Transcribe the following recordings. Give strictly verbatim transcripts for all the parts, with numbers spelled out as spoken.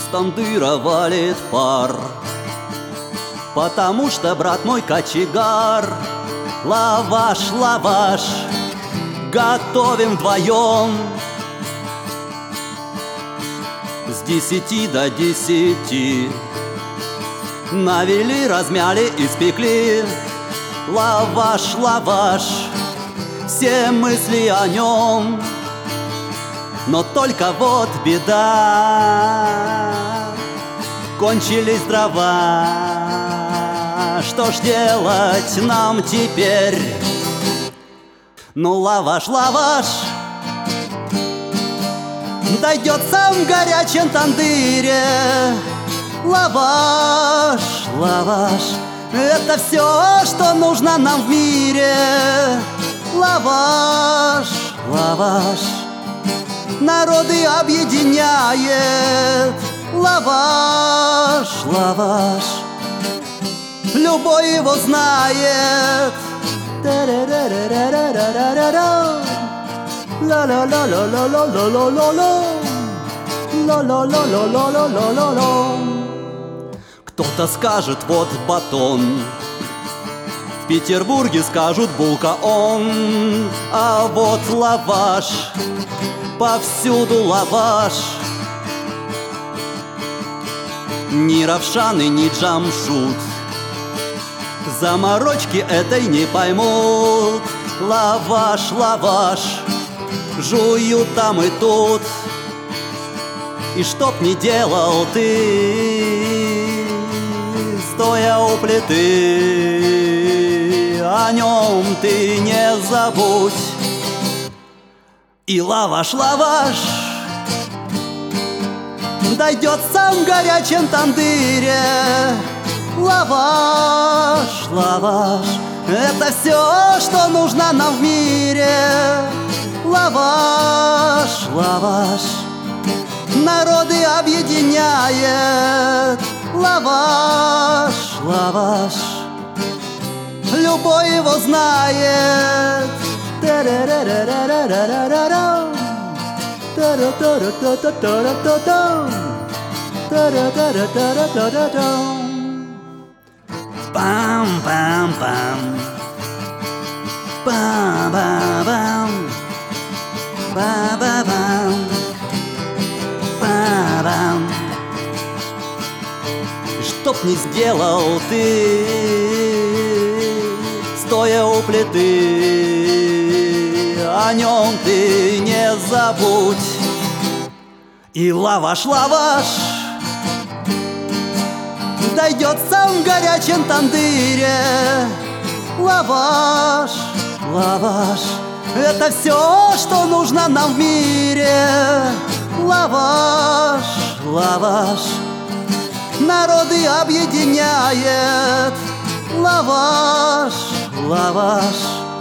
тандыра валит пар, потому что, брат мой, кочегар. Лаваш, лаваш готовим вдвоем с десяти до десяти. Навели, размяли, испекли. Лаваш, лаваш, все мысли о нем. Но только вот беда, кончились дрова. Что ж делать нам теперь? Ну, лаваш, лаваш дойдется в горячем тандыре. Лаваш, лаваш, это все, что нужно нам в мире. Лаваш, лаваш народы объединяет. Лаваш, лаваш любой его знает. Кто-то скажет: вот батон, в Петербурге скажут: булка он. А вот лаваш, повсюду лаваш. Ни Равшан и ни Джамшут заморочки этой не поймут. Лаваш, лаваш жуют там и тут. И чтоб ни делал ты, стоя у плиты, о нем ты не забудь. И лаваш, лаваш дойдется в горячем тандыре. Лаваш, лаваш это все, что нужно нам в мире. Лаваш, лаваш народы объединяет. Лаваш, лаваш любой его знает. Пам-пам-пам, па-ба-бам, па-ба-бам, па-бам. Чтоб не сделал ты, стоя у плиты, о нем ты не забудь. И лаваш, лаваш дойдется в горячем тандыре. Лаваш, лаваш это все, что нужно нам в мире. Лаваш, лаваш народы объединяет. Лаваш, лаваш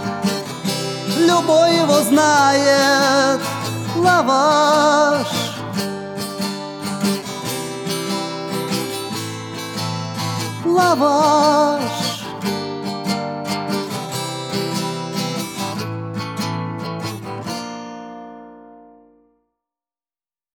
любой его знает. Лаваш, лаваш